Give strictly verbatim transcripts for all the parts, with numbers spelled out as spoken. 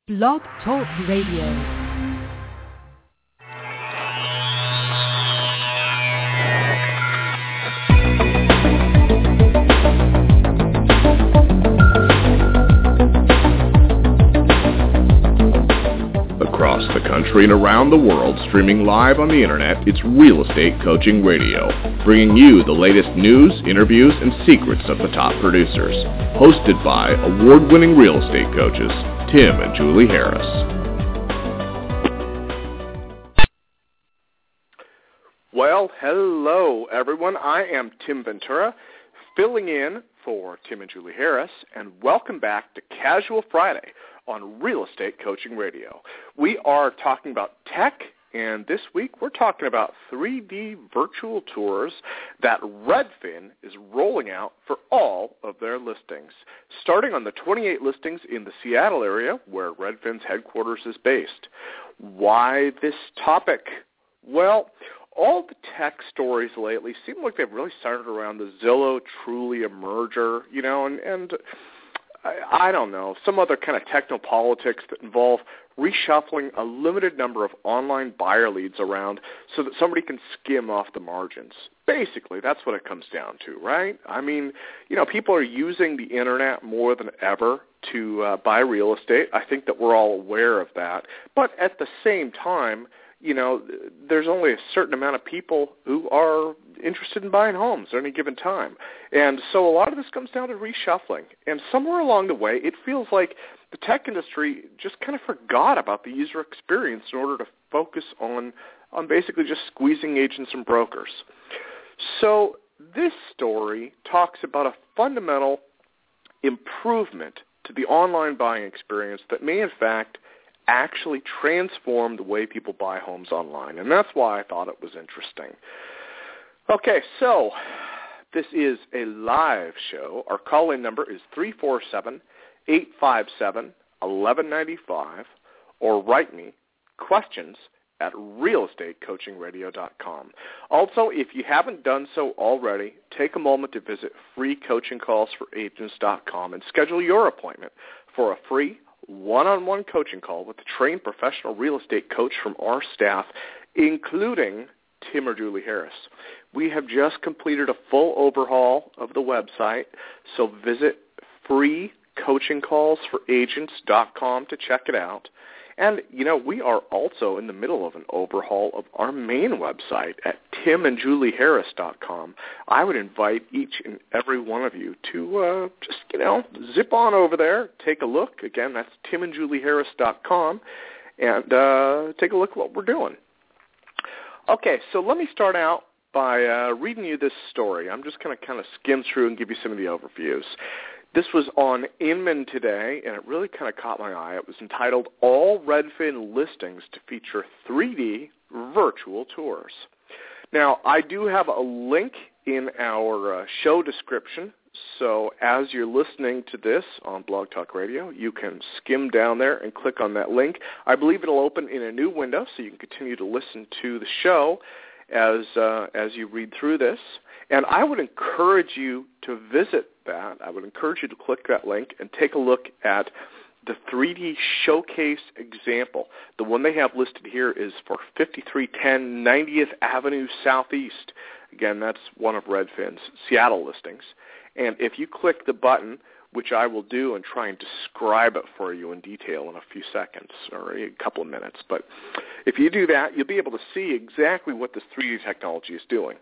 Blog Talk Radio. Across the country and around the world, streaming live on the internet, it's Real Estate Coaching Radio, bringing you the latest news, interviews, and secrets of the top producers. Hosted by award-winning real estate coaches, Tim and Julie Harris. Well, hello everyone. I am Tim Ventura, filling in for Tim and Julie Harris, and welcome back to Casual Friday on Real Estate Coaching Radio. We are talking about tech, and this week we're talking about three D virtual tours that Redfin is rolling out for all of their listings, starting on the twenty-eight listings in the Seattle area where Redfin's headquarters is based. Why this topic? Well, all the tech stories lately seem like they've really centered around the Zillow Trulia merger, you know, and, and I, I don't know, some other kind of technopolitics that involve reshuffling a limited number of online buyer leads around so that somebody can skim off the margins. Basically, that's what it comes down to, right? I mean, you know, people are using the internet more than ever to uh, buy real estate. I think that we're all aware of that. But at the same time, you know, there's only a certain amount of people who are interested in buying homes at any given time. And so a lot of this comes down to reshuffling. And somewhere along the way, it feels like the tech industry just kind of forgot about the user experience in order to focus on, on basically just squeezing agents and brokers. So this story talks about a fundamental improvement to the online buying experience that may, in fact, actually transform the way people buy homes online. And that's why I thought it was interesting. Okay, so this is a live show. Our call-in number is three four seven, eight five seven, one one nine five, or write me questions at real estate coaching radio dot com. Also, if you haven't done so already, take a moment to visit free coaching calls for agents dot com and schedule your appointment for a free one-on-one coaching call with a trained professional real estate coach from our staff, including Tim or Julie Harris. We have just completed a full overhaul of the website, so visit free coaching calls for agents dot com to check it out. And, you know, we are also in the middle of an overhaul of our main website at tim and julie harris dot com. I would invite each and every one of you to uh, just, you know, zip on over there, take a look. Again, that's tim and julie harris dot com, and uh, take a look at what we're doing. Okay, so let me start out by uh, reading you this story. I'm just going to kind of skim through and give you some of the overviews. This was on Inman today, and it really kind of caught my eye. It was entitled, All Redfin Listings to Feature three D Virtual Tours. Now, I do have a link in our uh, show description, so as you're listening to this on Blog Talk Radio, you can skim down there and click on that link. I believe it'll open in a new window, so you can continue to listen to the show as uh, as you read through this. And I would encourage you to visit that. I would encourage you to click that link and take a look at the three D showcase example. The one they have listed here is for fifty-three ten ninetieth Avenue Southeast. Again, that's one of Redfin's Seattle listings. And if you click the button, which I will do and try and describe it for you in detail in a few seconds or a couple of minutes, but if you do that, you'll be able to see exactly what this three D technology is doing.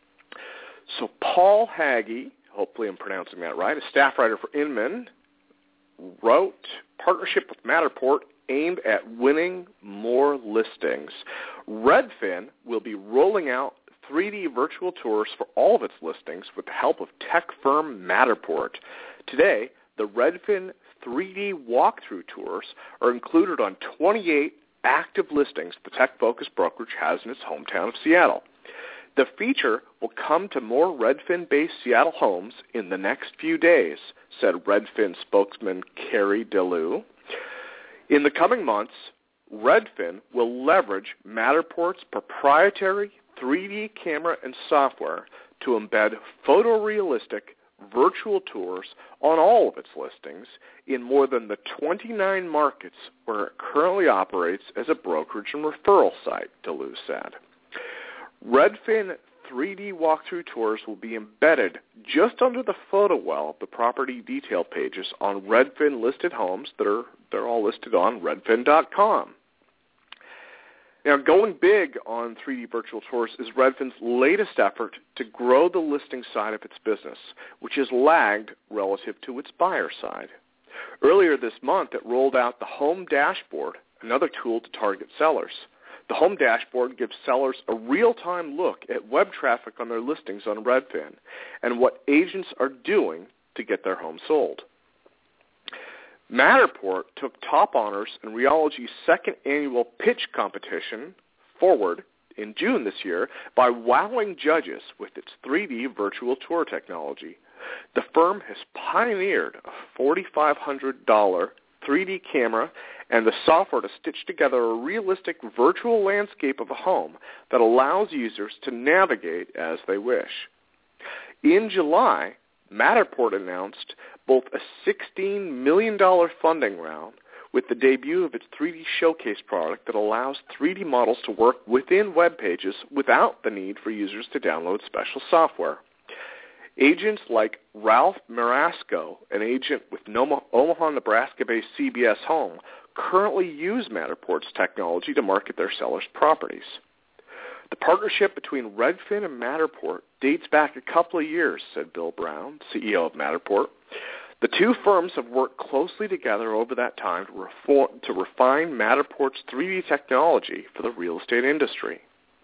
So Paul Hagee, hopefully I'm pronouncing that right, a staff writer for Inman, wrote Partnership with Matterport aimed at winning more listings. Redfin will be rolling out three D virtual tours for all of its listings with the help of tech firm Matterport. Today, the Redfin three D walkthrough tours are included on twenty-eight active listings the tech-focused brokerage has in its hometown of Seattle. The feature will come to more Redfin-based Seattle homes in the next few days, said Redfin spokesman Carrie DeLu. In the coming months, Redfin will leverage Matterport's proprietary three D camera and software to embed photorealistic virtual tours on all of its listings in more than the twenty-nine markets where it currently operates as a brokerage and referral site, Delu said. Redfin three D walkthrough tours will be embedded just under the photo well of the property detail pages on Redfin listed homes that are they're all listed on redfin dot com. Now, going big on three D virtual tours is Redfin's latest effort to grow the listing side of its business, which has lagged relative to its buyer side. Earlier this month, it rolled out the Home Dashboard, another tool to target sellers. The Home Dashboard gives sellers a real-time look at web traffic on their listings on Redfin and what agents are doing to get their home sold. Matterport took top honors in Realogy's second annual pitch competition, Forward, in June this year by wowing judges with its three D virtual tour technology. The firm has pioneered a four thousand five hundred dollars three D camera and the software to stitch together a realistic virtual landscape of a home that allows users to navigate as they wish. In July, Matterport announced both a sixteen million dollars funding round with the debut of its three D Showcase product that allows three D models to work within web pages without the need for users to download special software. Agents like Ralph Marasco, an agent with Omaha, Nebraska-based C B S Home, currently use Matterport's technology to market their sellers' properties. The partnership between Redfin and Matterport dates back a couple of years, said Bill Brown, C E O of Matterport. The two firms have worked closely together over that time to, reform, to refine Matterport's three D technology for the real estate industry.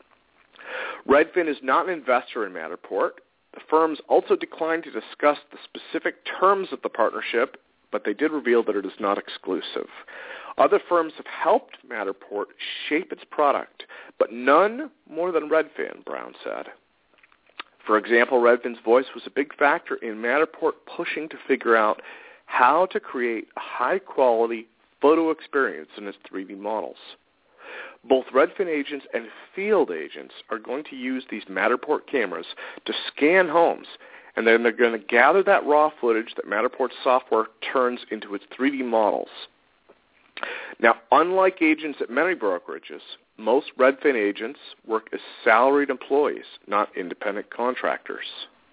Redfin is not an investor in Matterport. The firms also declined to discuss the specific terms of the partnership, but they did reveal that it is not exclusive. Other firms have helped Matterport shape its product, but none more than Redfin, Brown said. For example, Redfin's voice was a big factor in Matterport pushing to figure out how to create a high-quality photo experience in its three D models. Both Redfin agents and field agents are going to use these Matterport cameras to scan homes, and then they're going to gather that raw footage that Matterport's software turns into its three D models. Now, unlike agents at many brokerages, most Redfin agents work as salaried employees, not independent contractors.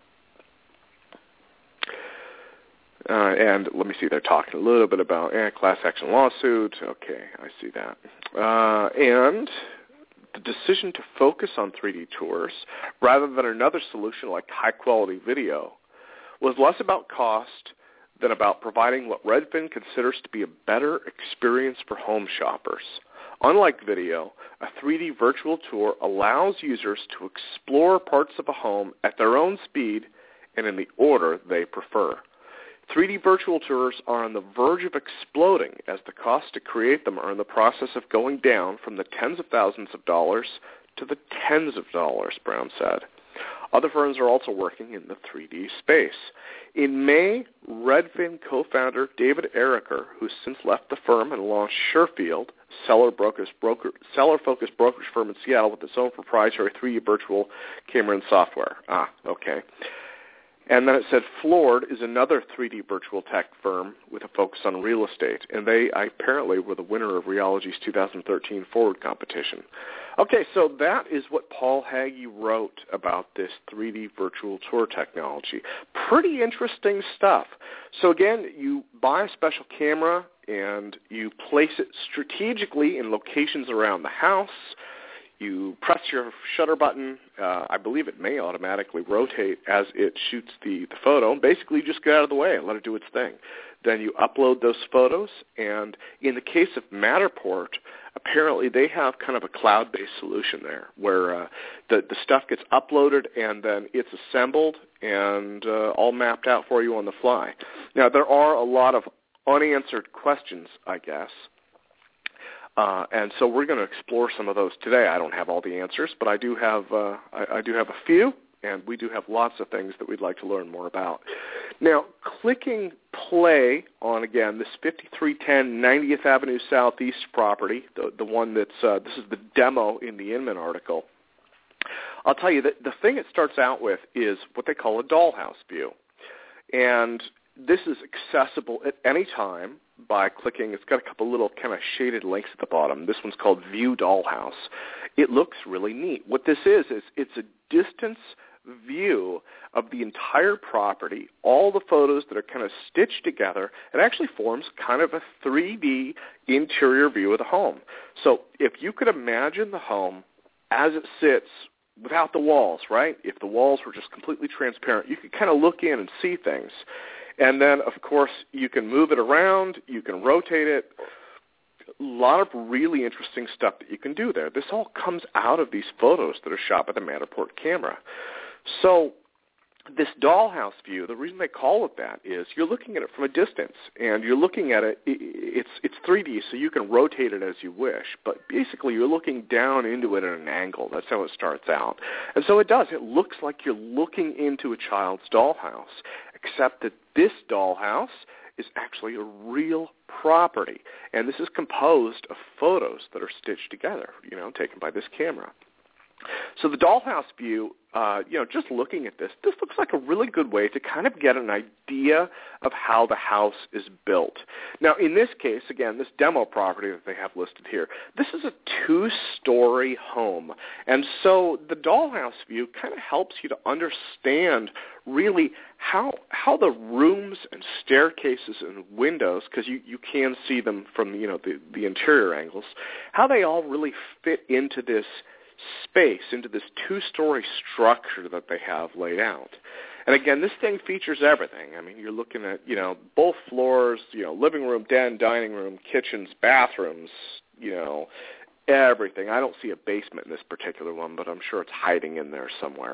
Uh, and let me see, they're talking a little bit about eh, class action lawsuit. Okay, I see that. Uh, and the decision to focus on three D tours rather than another solution like high-quality video was less about cost than about providing what Redfin considers to be a better experience for home shoppers. Unlike video, a three D virtual tour allows users to explore parts of a home at their own speed and in the order they prefer. three D virtual tours are on the verge of exploding as the costs to create them are in the process of going down from the tens of thousands of dollars to the tens of dollars, Brown said. Other firms are also working in the three D space. In May, Redfin co-founder David Ericker, who's since left the firm and launched Surefield, seller-focused broker, seller-focused brokerage firm in Seattle with its own proprietary three D virtual camera and software. Ah, okay. And then it said Floored is another three D virtual tech firm with a focus on real estate, and they apparently were the winner of Realogy's two thousand thirteen Forward competition. Okay, so that is what Paul Hagee wrote about this three D virtual tour technology. Pretty interesting stuff. So again, you buy a special camera and you place it strategically in locations around the house. You press your shutter button. Uh, I believe it may automatically rotate as it shoots the, the photo. Basically, you just get out of the way and let it do its thing. Then you upload those photos, and in the case of Matterport, apparently they have kind of a cloud-based solution there where uh, the, the stuff gets uploaded and then it's assembled and uh, all mapped out for you on the fly. Now, there are a lot of unanswered questions, I guess. Uh, and so we're going to explore some of those today. I don't have all the answers, but I do have uh, I, I do have a few, and we do have lots of things that we'd like to learn more about. Now, clicking play on, again, this fifty-three ten ninetieth Avenue Southeast property, the, the one that's, uh, this is the demo in the Inman article, I'll tell you that the thing it starts out with is what they call a dollhouse view. And this is accessible at any time by clicking. It's got a couple little kind of shaded links at the bottom. This one's called View Dollhouse. It looks really neat. What this is, is it's a distance view of the entire property, all the photos that are kind of stitched together. It actually forms kind of a three D interior view of the home. So if you could imagine the home as it sits without the walls, right? If the walls were just completely transparent, you could kind of look in and see things. And then, of course, you can move it around, you can rotate it. A lot of really interesting stuff that you can do there. This all comes out of these photos that are shot by the Matterport camera. So this dollhouse view, the reason they call it that is you're looking at it from a distance, and you're looking at it, it's it's three D, so you can rotate it as you wish, but basically you're looking down into it at an angle. That's how it starts out. And so it does. It looks like you're looking into a child's dollhouse, except that this dollhouse is actually a real property, and this is composed of photos that are stitched together, you know, taken by this camera. So the dollhouse view, uh, you know, just looking at this, this looks like a really good way to kind of get an idea of how the house is built. Now, in this case, again, this demo property that they have listed here, this is a two-story home. And so the dollhouse view kind of helps you to understand really how how the rooms and staircases and windows, because you, you can see them from, you know, the, the interior angles, how they all really fit into this space, into this two-story structure that they have laid out. And again, this thing features everything. I mean, you're looking at, you know, both floors, you know, living room, den, dining room, kitchens, bathrooms, you know, everything. I don't see a basement in this particular one, but I'm sure it's hiding in there somewhere.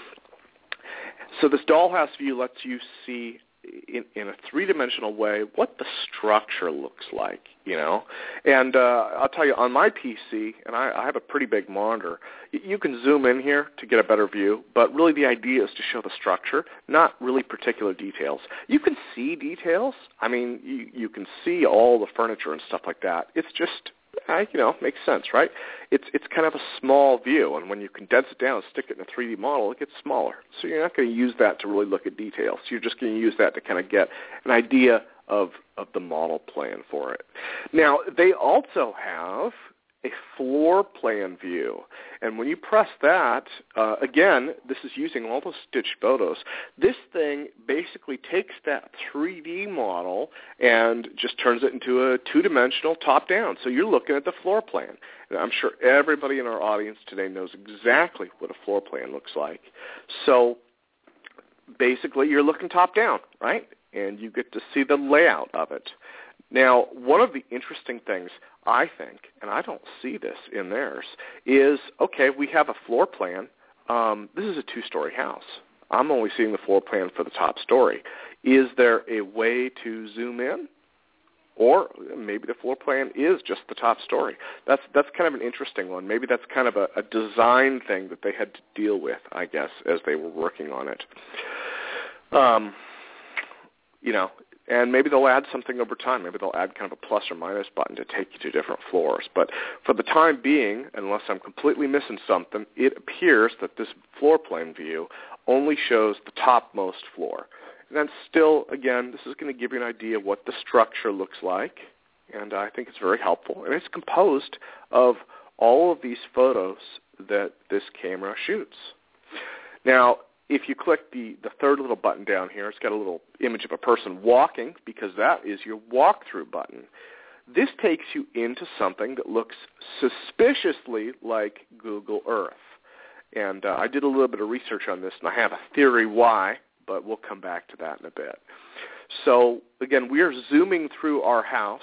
So this dollhouse view lets you see in, in a three-dimensional way what the structure looks like, you know. And uh, I'll tell you, on my P C, and I, I have a pretty big monitor, y- you can zoom in here to get a better view, but really the idea is to show the structure, not really particular details. You can see details. I mean, you, you can see all the furniture and stuff like that. It's just, I, you know, makes sense, right? It's it's kind of a small view, and when you condense it down and stick it in a three D model, it gets smaller. So you're not going to use that to really look at details. You're just going to use that to kind of get an idea of, of the model plan for it. Now, they also have a floor plan view, and when you press that, uh, again, this is using all those stitched photos. This thing basically takes that three D model and just turns it into a two-dimensional top-down. So you're looking at the floor plan. And I'm sure everybody in our audience today knows exactly what a floor plan looks like. So basically you're looking top-down, right? And you get to see the layout of it. Now, one of the interesting things, I think, and I don't see this in theirs, is, okay, we have a floor plan. Um, this is a two-story house. I'm only seeing the floor plan for the top story. Is there a way to zoom in? Or maybe the floor plan is just the top story. That's that's kind of an interesting one. Maybe that's kind of a, a design thing that they had to deal with, I guess, as they were working on it. Um, you know, and maybe they'll add something over time. Maybe they'll add kind of a plus or minus button to take you to different floors. But for the time being, unless I'm completely missing something, it appears that this floor plan view only shows the topmost floor. And then still, again, this is going to give you an idea of what the structure looks like, and I think it's very helpful. And it's composed of all of these photos that this camera shoots. Now, if you click the, the third little button down here, it's got a little image of a person walking, because that is your walkthrough button. This takes you into something that looks suspiciously like Google Earth. And uh, I did a little bit of research on this, and I have a theory why, but we'll come back to that in a bit. So, again, we are zooming through our house,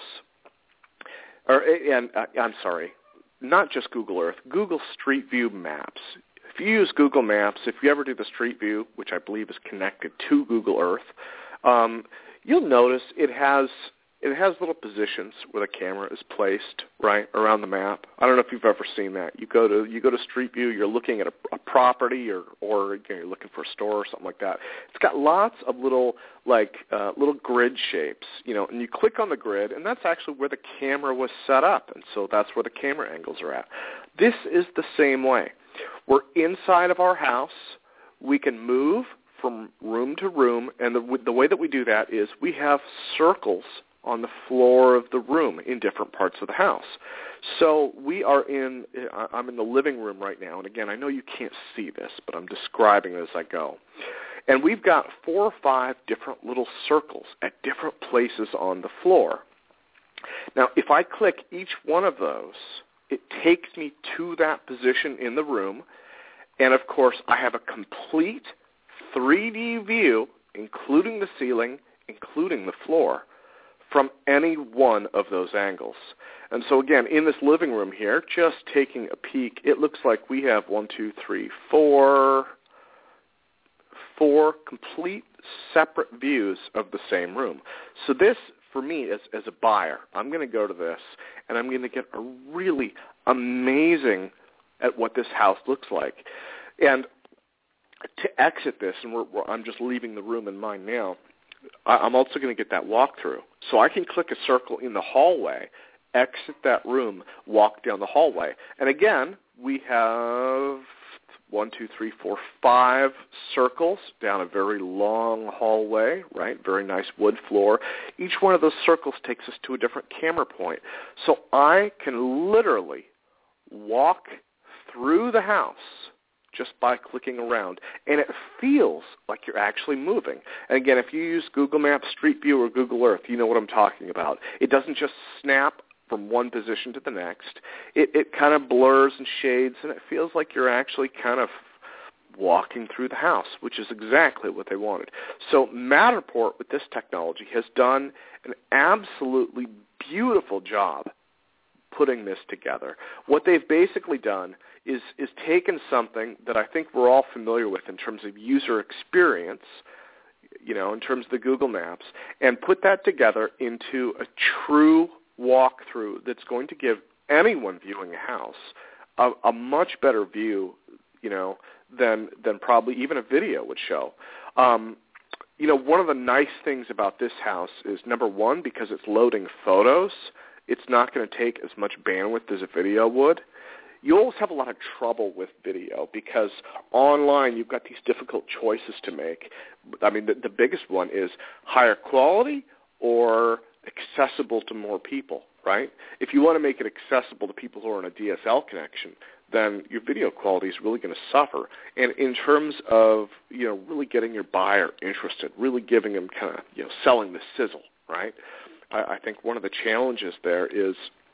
or, and uh, I'm sorry, not just Google Earth, Google Street View Maps. If you use Google Maps, if you ever do the Street View, which I believe is connected to Google Earth, um, you'll notice it has it has little positions where the camera is placed right around the map. I don't know if you've ever seen that. You go to you go to Street View, you're looking at a, a property, or or you know, you're looking for a store or something like that. It's got lots of little like uh, little grid shapes, you know, and you click on the grid, and that's actually where the camera was set up, and so that's where the camera angles are at. This is the same way. We're inside of our house. We can move from room to room, and the, the way that we do that is we have circles on the floor of the room in different parts of the house. So we are in, I'm in the living room right now, and again, I know you can't see this, but I'm describing it as I go. And we've got four or five different little circles at different places on the floor. Now, if I click each one of those, it takes me to that position in the room, and of course, I have a complete three D view, including the ceiling, including the floor, from any one of those angles. And so again, in this living room here, just taking a peek, it looks like we have one, two, three, four, four complete separate views of the same room. So this, for me, as, as a buyer, I'm going to go to this, and I'm going to get a really amazing at what this house looks like. And to exit this, and we're, we're, I'm just leaving the room in mind now, I'm also going to get that walkthrough. So I can click a circle in the hallway, exit that room, walk down the hallway. And again, we have one, two, three, four, five circles down a very long hallway, right? Very nice wood floor. Each one of those circles takes us to a different camera point. So I can literally walk through the house just by clicking around. And it feels like you're actually moving. And again, if you use Google Maps, Street View, or Google Earth, you know what I'm talking about. It doesn't just snap from one position to the next. It, it kind of blurs and shades, and it feels like you're actually kind of walking through the house, which is exactly what they wanted. So Matterport, with this technology, has done an absolutely beautiful job putting this together. What they've basically done is is taken something that I think we're all familiar with in terms of user experience, you know, in terms of the Google Maps, and put that together into a true walkthrough that's going to give anyone viewing a house a, a much better view, you know, than than probably even a video would show. Um, you know, one of the nice things about this house is, number one, because it's loading photos, it's not going to take as much bandwidth as a video would. You always have a lot of trouble with video because online you've got these difficult choices to make. I mean, the, the biggest one is higher quality or accessible to more people, right? If you want to make it accessible to people who are on a D S L connection, then your video quality is really going to suffer. And in terms of, you know, really getting your buyer interested, really giving them kind of, you know, selling the sizzle, right? I, I think one of the challenges there is,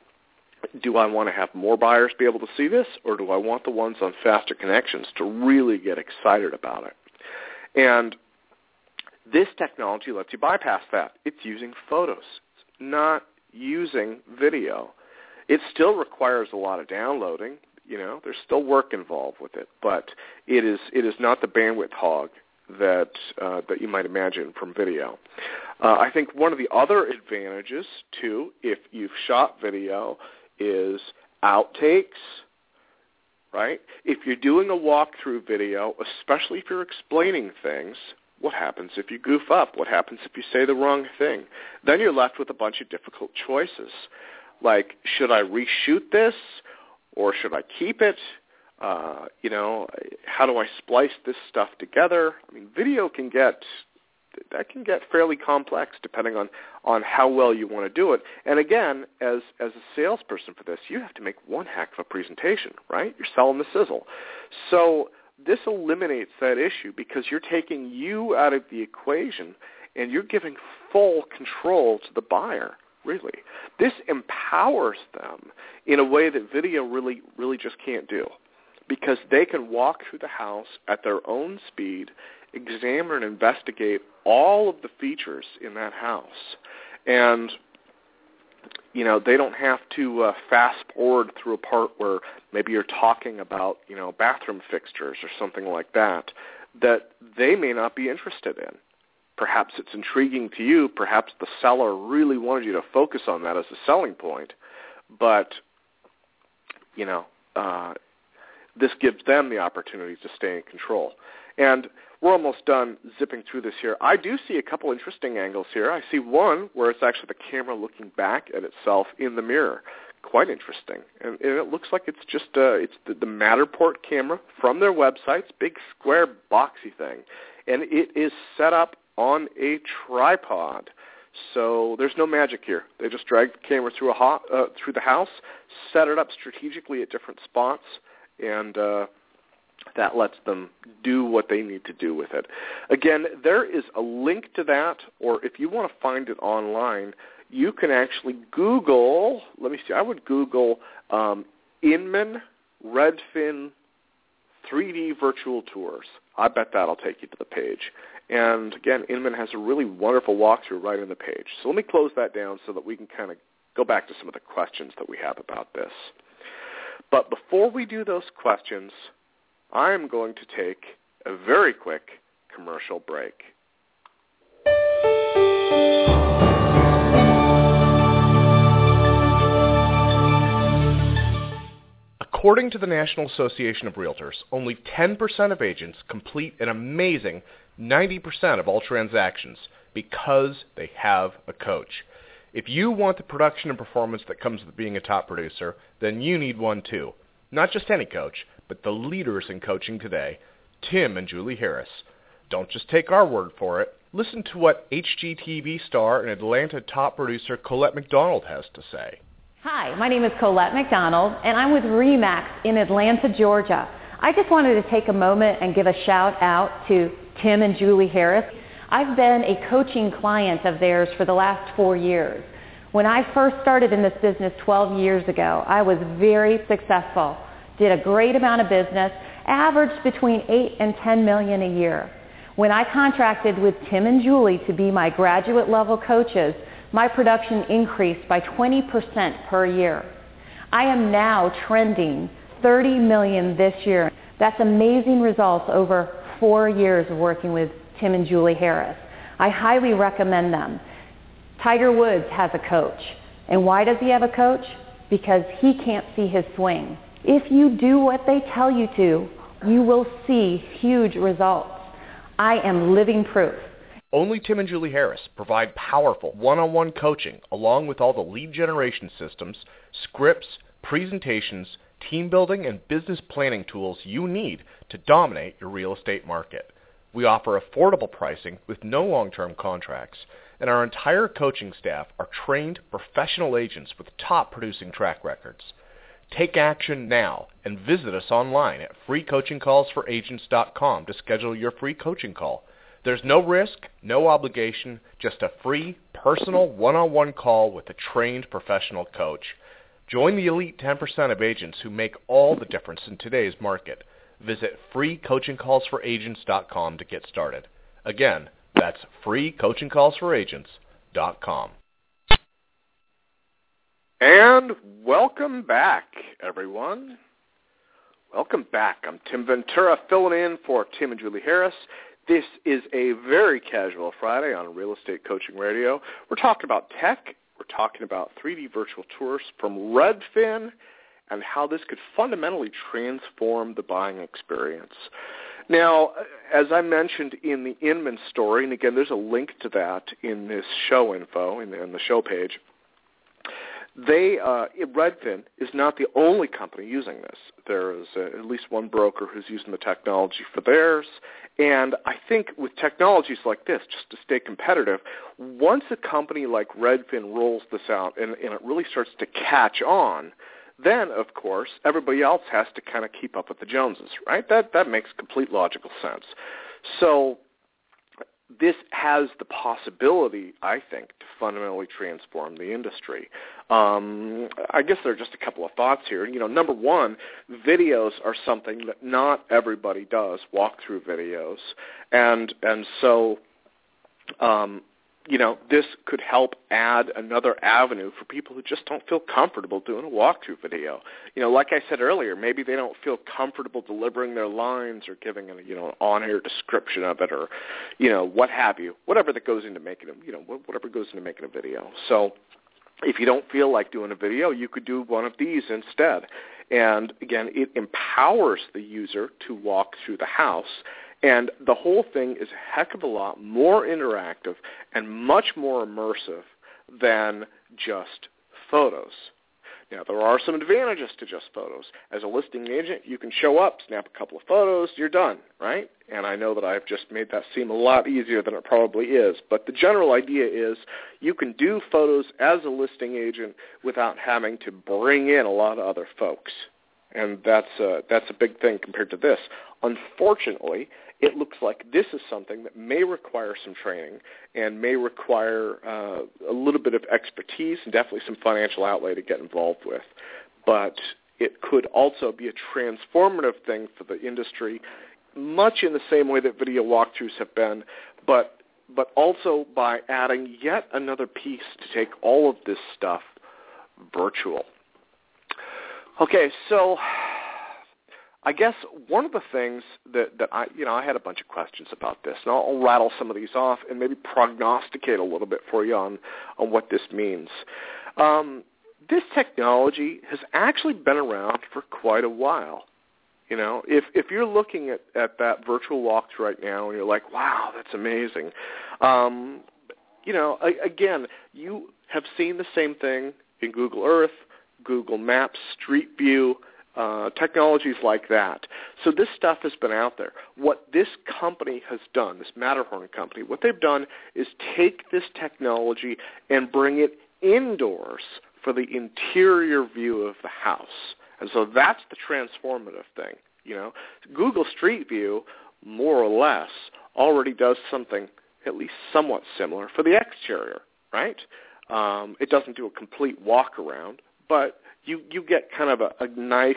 do I want to have more buyers be able to see this, or do I want the ones on faster connections to really get excited about it? And this technology lets you bypass that. It's using photos. It's not using video. It still requires a lot of downloading. You know, there's still work involved with it, but it is it is not the bandwidth hog that uh, that you might imagine from video. Uh, I think one of the other advantages, too, if you've shot video, is outtakes, right? If you're doing a walkthrough video, especially if you're explaining things, what happens if you goof up? What happens if you say the wrong thing? Then you're left with a bunch of difficult choices, like, should I reshoot this, or should I keep it? Uh, you know, how do I splice this stuff together? I mean, video can get that can get fairly complex depending on, on how well you want to do it. And again, as as a salesperson for this, you have to make one heck of a presentation, right? You're selling the sizzle. So this eliminates that issue because you're taking you out of the equation and you're giving full control to the buyer, really. This empowers them in a way that video really, really just can't do, because they can walk through the house at their own speed, examine and investigate all of the features in that house. And, you know, they don't have to uh, fast forward through a part where maybe you're talking about, you know, bathroom fixtures or something like that, that they may not be interested in. Perhaps it's intriguing to you. Perhaps the seller really wanted you to focus on that as a selling point. But, you know, uh, this gives them the opportunity to stay in control. And we're almost done zipping through this here. I do see a couple interesting angles here. I see one where it's actually the camera looking back at itself in the mirror. Quite interesting. And, and it looks like it's just uh, it's the, the Matterport camera from their website. It's a big, square, boxy thing. and it is set up on a tripod. So there's no magic here. They just drag the camera through a ho- uh, through the house, set it up strategically at different spots, and uh, that lets them do what they need to do with it. Again, there is a link to that, or if you want to find it online, you can actually Google, let me see, I would Google um, Inman Redfin three D Virtual Tours. I bet that'll take you to the page. And again, Inman has a really wonderful walkthrough right on the page. So let me close that down so that we can kind of go back to some of the questions that we have about this. But before we do those questions, I am going to take a very quick commercial break. According to the National Association of Realtors, only ten percent of agents complete an amazing ninety percent of all transactions because they have a coach. If you want the production and performance that comes with being a top producer, then you need one too. Not just any coach, but the leaders in coaching today, Tim and Julie Harris. Don't just take our word for it. Listen to what H G T V star and Atlanta top producer Colette McDonald has to say. Hi, my name is Colette McDonald, and I'm with RE/MAX in Atlanta, Georgia. I just wanted to take a moment and give a shout out to Tim and Julie Harris. I've been a coaching client of theirs for the last four years. When I first started in this business twelve years ago, I was very successful, did a great amount of business, averaged between eight and ten million a year. When I contracted with Tim and Julie to be my graduate level coaches, my production increased by twenty percent per year. I am now trending thirty million this year. That's amazing results over four years of working with Tim and Julie Harris. I highly recommend them. Tiger Woods has a coach. And why does he have a coach? Because he can't see his swing. If you do what they tell you to, you will see huge results. I am living proof. Only Tim and Julie Harris provide powerful one-on-one coaching along with all the lead generation systems, scripts, presentations, team building, and business planning tools you need to dominate your real estate market. We offer affordable pricing with no long-term contracts, and our entire coaching staff are trained professional agents with top producing track records. Take action now and visit us online at free coaching calls for agents dot com to schedule your free coaching call. There's no risk, no obligation, just a free, personal, one-on-one call with a trained professional coach. Join the elite ten percent of agents who make all the difference in today's market. Visit free coaching calls for agents dot com to get started. Again, that's free coaching calls for agents dot com. And welcome back, everyone. Welcome back. I'm Tim Ventura, filling in for Tim and Julie Harris. This is a very casual Friday on Real Estate Coaching Radio. We're talking about tech. We're talking about three D virtual tours from Redfin and how this could fundamentally transform the buying experience. Now, as I mentioned in the Inman story, and again, there's a link to that in this show info, in the, in the show page, They, uh, Redfin is not the only company using this. There is uh, at least one broker who's using the technology for theirs. And I think with technologies like this, just to stay competitive, once a company like Redfin rolls this out and, and it really starts to catch on, then, of course, everybody else has to kind of keep up with the Joneses, right? That, that makes complete logical sense. So this has the possibility, I think, to fundamentally transform the industry. Um, I guess there are just a couple of thoughts here. You know, number one, videos are something that not everybody does, walkthrough videos. And and so, um, you know, this could help add another avenue for people who just don't feel comfortable doing a walkthrough video. You know, like I said earlier, maybe they don't feel comfortable delivering their lines or giving a, you know, an on-air description of it or, you know, what have you, whatever that goes into making a, you know, whatever goes into making a video. So if you don't feel like doing a video, you could do one of these instead. And again, it empowers the user to walk through the house. And the whole thing is a heck of a lot more interactive and much more immersive than just photos. Now, there are some advantages to just photos. As a listing agent, you can show up, snap a couple of photos, you're done, right? And I know that I've just made that seem a lot easier than it probably is. But the general idea is you can do photos as a listing agent without having to bring in a lot of other folks. And that's a, that's a big thing compared to this. Unfortunately, it looks like this is something that may require some training and may require uh, a little bit of expertise and definitely some financial outlay to get involved with. But it could also be a transformative thing for the industry, much in the same way that video walkthroughs have been, but but also by adding yet another piece to take all of this stuff virtual. Okay, so I guess one of the things that, that I, you know, I had a bunch of questions about this, and I'll, I'll rattle some of these off and maybe prognosticate a little bit for you on, on what this means. Um, this technology has actually been around for quite a while. You know, if if you're looking at, at that virtual walkthrough right now and you're like, wow, that's amazing, um, you know, a, again, you have seen the same thing in Google Earth, Google Maps, Street View, uh, technologies like that. So this stuff has been out there. What this company has done, this Matterhorn company, what they've done is take this technology and bring it indoors for the interior view of the house. And so that's the transformative thing. You know, Google Street View, more or less, already does something at least somewhat similar for the exterior, right? Um, it doesn't do a complete walk around, but you you get kind of a, a nice,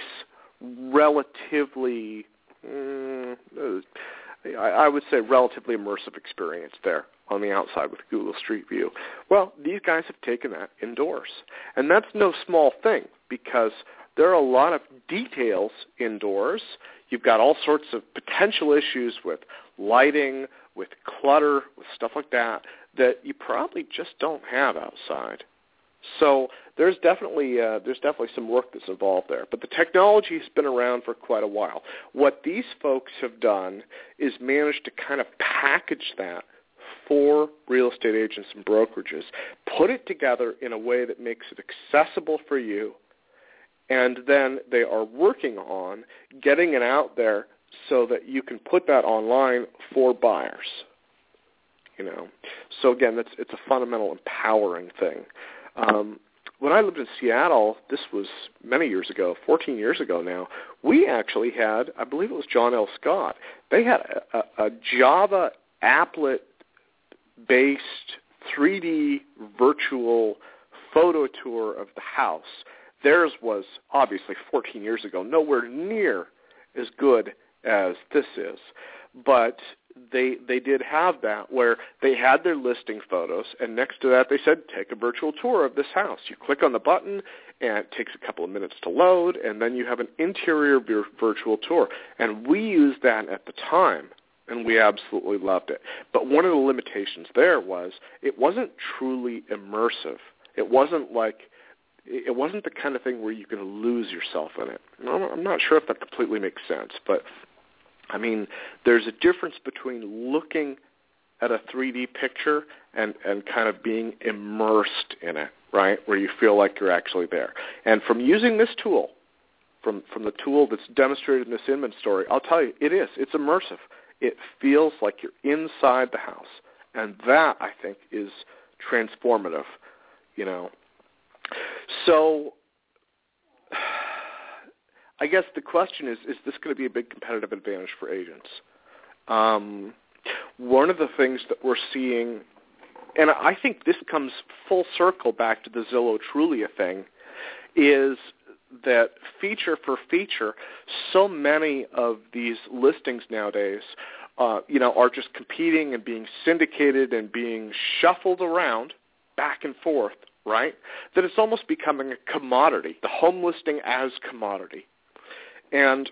relatively, mm, I, I would say relatively immersive experience there on the outside with Google Street View. Well, these guys have taken that indoors. And that's no small thing because there are a lot of details indoors. You've got all sorts of potential issues with lighting, with clutter, with stuff like that, that you probably just don't have outside. So there's definitely uh, there's definitely some work that's involved there. But the technology has been around for quite a while. What these folks have done is managed to kind of package that for real estate agents and brokerages, put it together in a way that makes it accessible for you, and then they are working on getting it out there so that you can put that online for buyers. You know, so again, that's it's a fundamental empowering thing. Um, when I lived in Seattle, this was many years ago, fourteen years ago now, we actually had, I believe it was John L. Scott, they had a, a Java applet-based three D virtual photo tour of the house. Theirs was obviously fourteen years ago, nowhere near as good as this is. But they they did have that where they had their listing photos, and next to that they said, take a virtual tour of this house. You click on the button, and it takes a couple of minutes to load, and then you have an interior vir- virtual tour. And we used that at the time, and we absolutely loved it. But one of the limitations there was it wasn't truly immersive. It wasn't like it wasn't the kind of thing where you can lose yourself in it. I'm not sure if that completely makes sense, but I mean, there's a difference between looking at a three D picture and, and kind of being immersed in it, right, where you feel like you're actually there. And from using this tool, from, from the tool that's demonstrated in this Inman story, I'll tell you, it is. It's immersive. It feels like you're inside the house. And that, I think, is transformative, you know. So I guess the question is, is this going to be a big competitive advantage for agents? Um, one of the things that we're seeing, and I think this comes full circle back to the Zillow Trulia thing, is that feature for feature, so many of these listings nowadays, uh, you know, are just competing and being syndicated and being shuffled around back and forth, right? That it's almost becoming a commodity, the home listing as commodity. And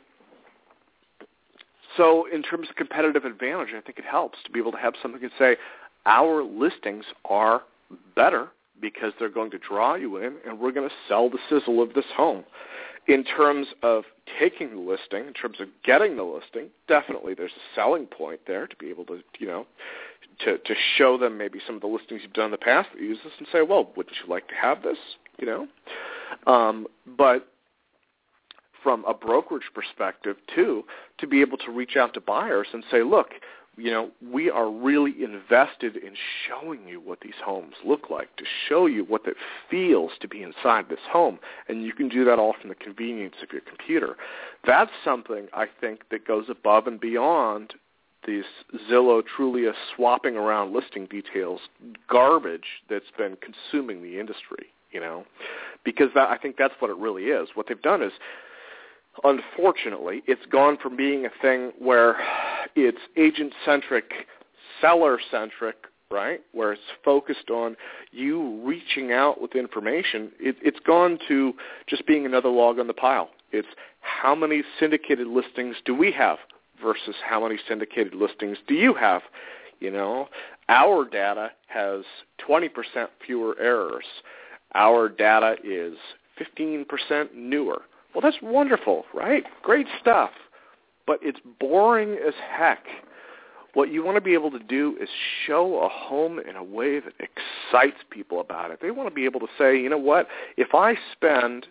so in terms of competitive advantage, I think it helps to be able to have something and say, our listings are better because they're going to draw you in, and we're going to sell the sizzle of this home. In terms of taking the listing, in terms of getting the listing, definitely there's a selling point there to be able to, you know, to, to show them maybe some of the listings you've done in the past that use this and say, well, wouldn't you like to have this, you know? Um, but from a brokerage perspective, too, to be able to reach out to buyers and say, look, you know, we are really invested in showing you what these homes look like, to show you what it feels to be inside this home, and you can do that all from the convenience of your computer. That's something, I think, that goes above and beyond these Zillow, Trulia swapping around listing details garbage that's been consuming the industry, you know, because that, I think that's what it really is. What they've done is, unfortunately, it's gone from being a thing where it's agent-centric, seller-centric, right, where it's focused on you reaching out with information. It, it's gone to just being another log on the pile. It's how many syndicated listings do we have versus how many syndicated listings do you have? You know, our data has twenty percent fewer errors. Our data is fifteen percent newer. Well, that's wonderful, right? Great stuff. But it's boring as heck. What you want to be able to do is show a home in a way that excites people about it. They want to be able to say, you know what, if I spend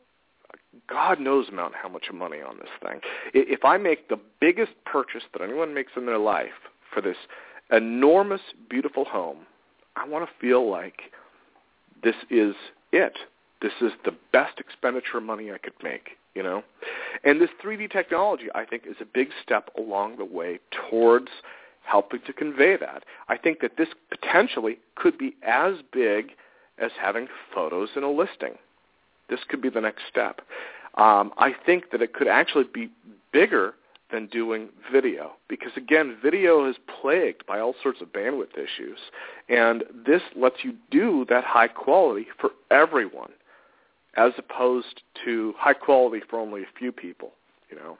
God knows amount how much money on this thing, if I make the biggest purchase that anyone makes in their life for this enormous, beautiful home, I want to feel like this is it. This is the best expenditure of money I could make, you know. And this three D technology, I think, is a big step along the way towards helping to convey that. I think that this potentially could be as big as having photos in a listing. This could be the next step. Um, I think that it could actually be bigger than doing video because, again, video is plagued by all sorts of bandwidth issues, and this lets you do that high quality for everyone, as opposed to high quality for only a few people, you know.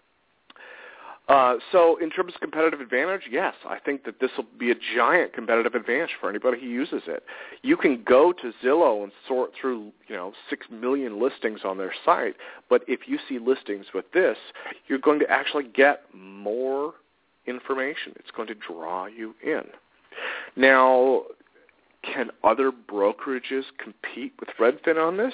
Uh, so in terms of competitive advantage, yes, I think that this will be a giant competitive advantage for anybody who uses it. You can go to Zillow and sort through, you know, six million listings on their site, but if you see listings with this, you're going to actually get more information. It's going to draw you in. Now, can other brokerages compete with Redfin on this?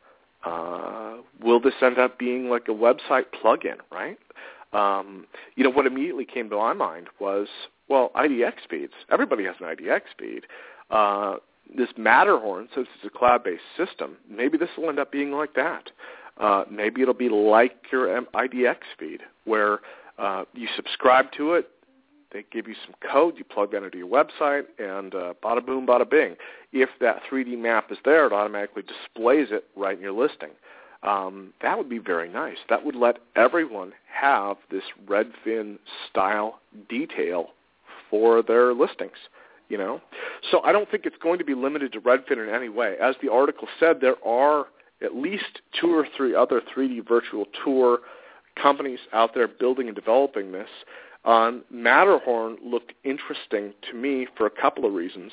Uh, will this end up being like a website plugin, right? Um, you know, what immediately came to my mind was, well, I D X feeds. Everybody has an I D X feed. Uh, this Matterhorn, since it's a cloud-based system, maybe this will end up being like that. Uh, maybe it'll be like your I D X feed, where uh, you subscribe to it, they give you some code, you plug that into your website, and uh, bada boom, bada bing. If that three D map is there, it automatically displays it right in your listing. Um, that would be very nice. That would let everyone have this Redfin-style detail for their listings, you know. So I don't think it's going to be limited to Redfin in any way. As the article said, there are at least two or three other three D virtual tour companies out there building and developing this. Um, Matterhorn looked interesting to me for a couple of reasons.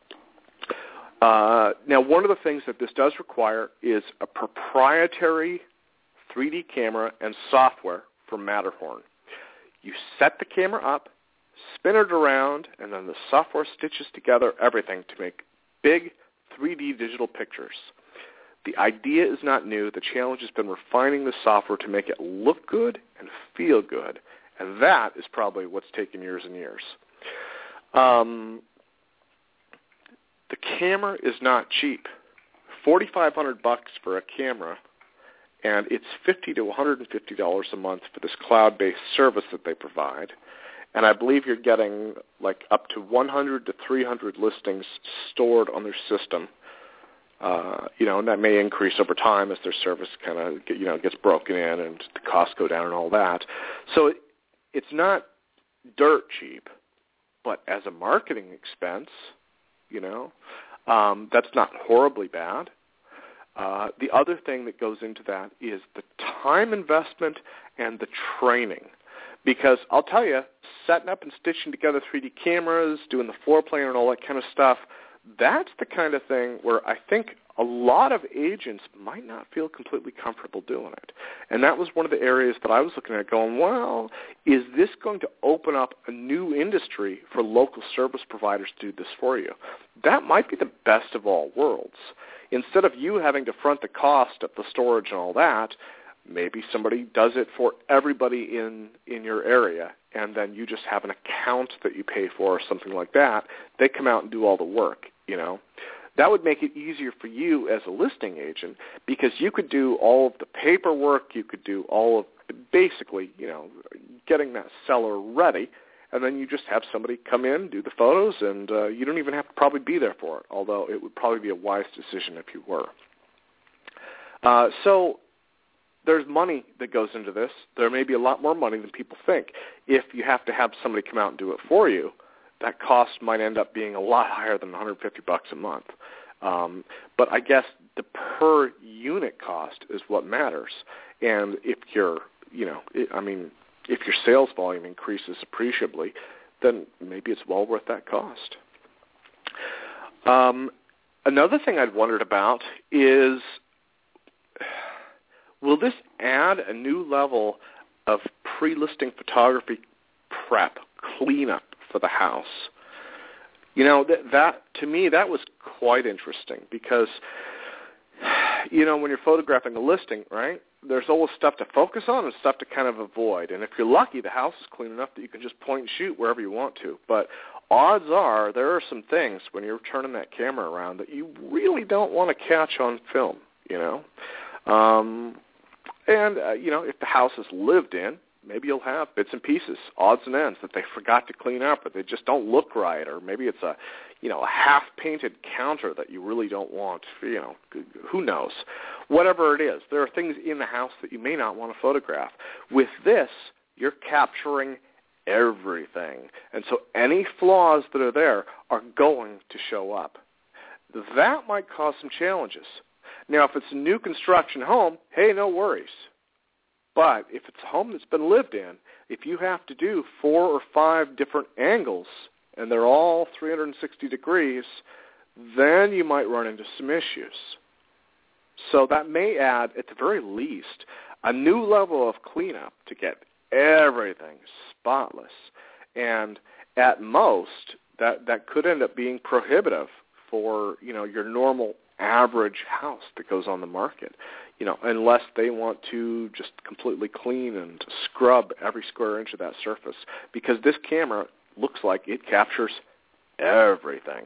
Uh, now, one of the things that this does require is a proprietary three D camera and software for Matterhorn. You set the camera up, spin it around, and then the software stitches together everything to make big three D digital pictures. The idea is not new. The challenge has been refining the software to make it look good and feel good, and that is probably what's taken years and years. Um, the camera is not cheap. forty-five hundred bucks for a camera, and it's fifty to one hundred fifty dollars a month for this cloud-based service that they provide. And I believe you're getting like up to one hundred to three hundred listings stored on their system. Uh, you know, and that may increase over time as their service kind of, you know, gets broken in and the costs go down and all that. So it, it's not dirt cheap, but as a marketing expense, you know, um, that's not horribly bad. Uh, the other thing that goes into that is the time investment and the training. Because I'll tell you, setting up and stitching together three D cameras, doing the floor plan and all that kind of stuff, that's the kind of thing where I think a lot of agents might not feel completely comfortable doing it. And that was one of the areas that I was looking at going, well, is this going to open up a new industry for local service providers to do this for you? That might be the best of all worlds. Instead of you having to front the cost of the storage and all that, maybe somebody does it for everybody in, in your area, and then you just have an account that you pay for or something like that. They come out and do all the work, you know. That would make it easier for you as a listing agent because you could do all of the paperwork, you could do all of basically, you know, getting that seller ready, and then you just have somebody come in, do the photos, and uh, you don't even have to probably be there for it, although it would probably be a wise decision if you were. Uh, so there's money that goes into this. There may be a lot more money than people think. If you have to have somebody come out and do it for you, that cost might end up being a lot higher than one hundred fifty bucks a month. Um, but I guess the per unit cost is what matters. And if you're, you know, I mean, if your sales volume increases appreciably, then maybe it's well worth that cost. Um, another thing I'd wondered about is, will this add a new level of pre-listing photography prep, cleanup for the house? You know, that, that to me, that was quite interesting because, you know, when you're photographing a listing, right, there's always stuff to focus on and stuff to kind of avoid. And if you're lucky, the house is clean enough that you can just point and shoot wherever you want to. But odds are there are some things when you're turning that camera around that you really don't want to catch on film, you know. Um, and, uh, you know, if the house is lived in, maybe you'll have bits and pieces, odds and ends that they forgot to clean up or they just don't look right, or maybe it's a, you know, a half-painted counter that you really don't want, you know, who knows. Whatever it is, there are things in the house that you may not want to photograph. With this, you're capturing everything, and so any flaws that are there are going to show up. That might cause some challenges. Now, if it's a new construction home, hey, no worries. But if it's a home that's been lived in, if you have to do four or five different angles, and they're all three hundred sixty degrees, then you might run into some issues. So that may add, at the very least, a new level of cleanup to get everything spotless. And at most, that, that could end up being prohibitive for, you know, your normal average house that goes on the market, you know, unless they want to just completely clean and scrub every square inch of that surface, because this camera looks like it captures everything.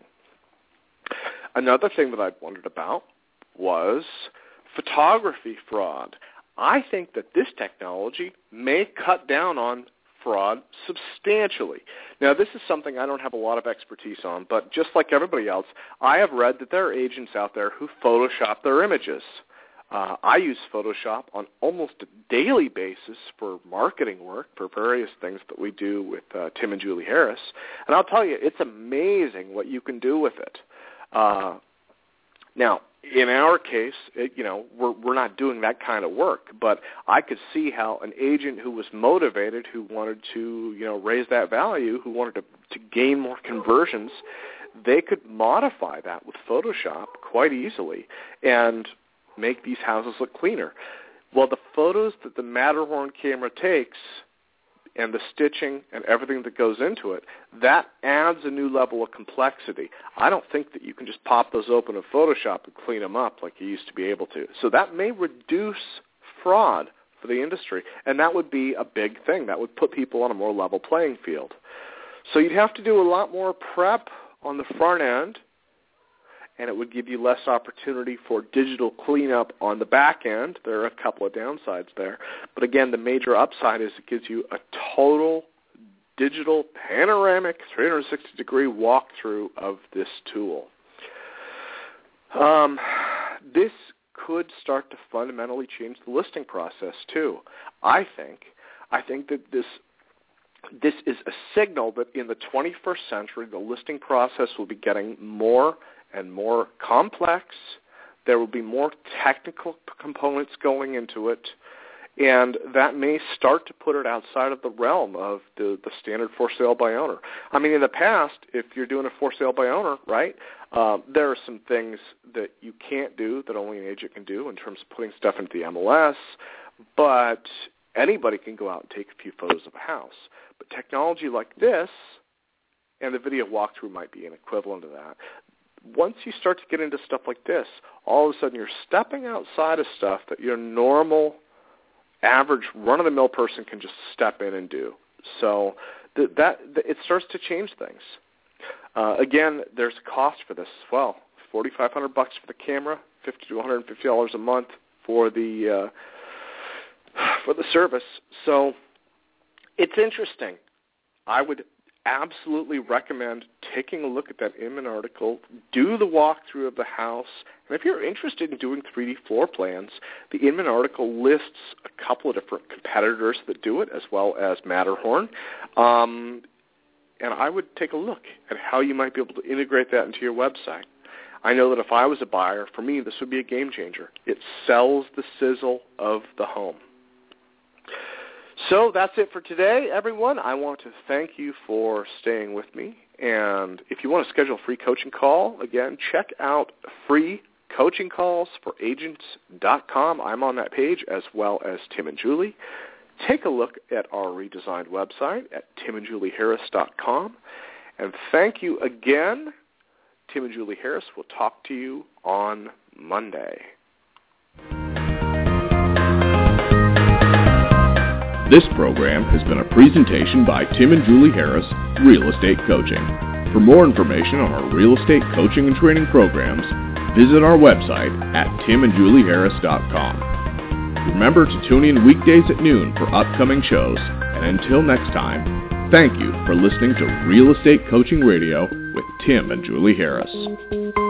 Another thing that I'd wondered about was photography fraud. I think that this technology may cut down on fraud substantially. Now, this is something I don't have a lot of expertise on, but just like everybody else, I have read that there are agents out there who Photoshop their images. Uh, I use Photoshop on almost a daily basis for marketing work, for various things that we do with uh, Tim and Julie Harris. And I'll tell you, it's amazing what you can do with it. Uh, now, in our case, it, you know, we're, we're not doing that kind of work, but I could see how an agent who was motivated, who wanted to, you know, raise that value, who wanted to, to gain more conversions, they could modify that with Photoshop quite easily and make these houses look cleaner. Well, the photos that the Matterhorn camera takes and the stitching and everything that goes into it, that adds a new level of complexity. I don't think that you can just pop those open in Photoshop and clean them up like you used to be able to. So that may reduce fraud for the industry, and that would be a big thing. That would put people on a more level playing field. So you'd have to do a lot more prep on the front end, and it would give you less opportunity for digital cleanup on the back end. There are a couple of downsides there. But again, the major upside is it gives you a total digital panoramic three hundred sixty degree walkthrough of this tool. Um, this could start to fundamentally change the listing process too. I think. I think that this this is a signal that in the twenty-first century, the listing process will be getting more and more complex. There will be more technical components going into it, And that may start to put it outside of the realm of the, the standard for sale by owner. I mean, in the past, if you're doing a for sale by owner, right, uh, there are some things that you can't do that only an agent can do in terms of putting stuff into the M L S, but anybody can go out and take a few photos of a house. But technology like this, and the video walkthrough might be an equivalent of that, once you start to get into stuff like this, all of a sudden you're stepping outside of stuff that your normal average run-of-the-mill person can just step in and do. So th- that th- it starts to change things. Uh, again, there's a cost for this as well. forty-five hundred bucks for the camera, fifty to one hundred fifty dollars a month for the uh, for the service. So it's interesting. I would absolutely recommend taking a look at that Inman article, do the walkthrough of the house, and if you're interested in doing three D floor plans, the Inman article lists a couple of different competitors that do it, as well as Matterhorn, um, and I would take a look at how you might be able to integrate that into your website. I know that if I was a buyer, for me, this would be a game changer. It sells the sizzle of the home. So that's it for today, everyone. I want to thank you for staying with me. And if you want to schedule a free coaching call, again, check out free coaching calls for agents dot com. I'm on that page, as well as Tim and Julie. Take a look at our redesigned website at tim and julie harris dot com. And thank you again. Tim and Julie Harris will talk to you on Monday. This program has been a presentation by Tim and Julie Harris, Real Estate Coaching. For more information on our real estate coaching and training programs, visit our website at tim and julie harris dot com. Remember to tune in weekdays at noon for upcoming shows, and until next time, thank you for listening to Real Estate Coaching Radio with Tim and Julie Harris.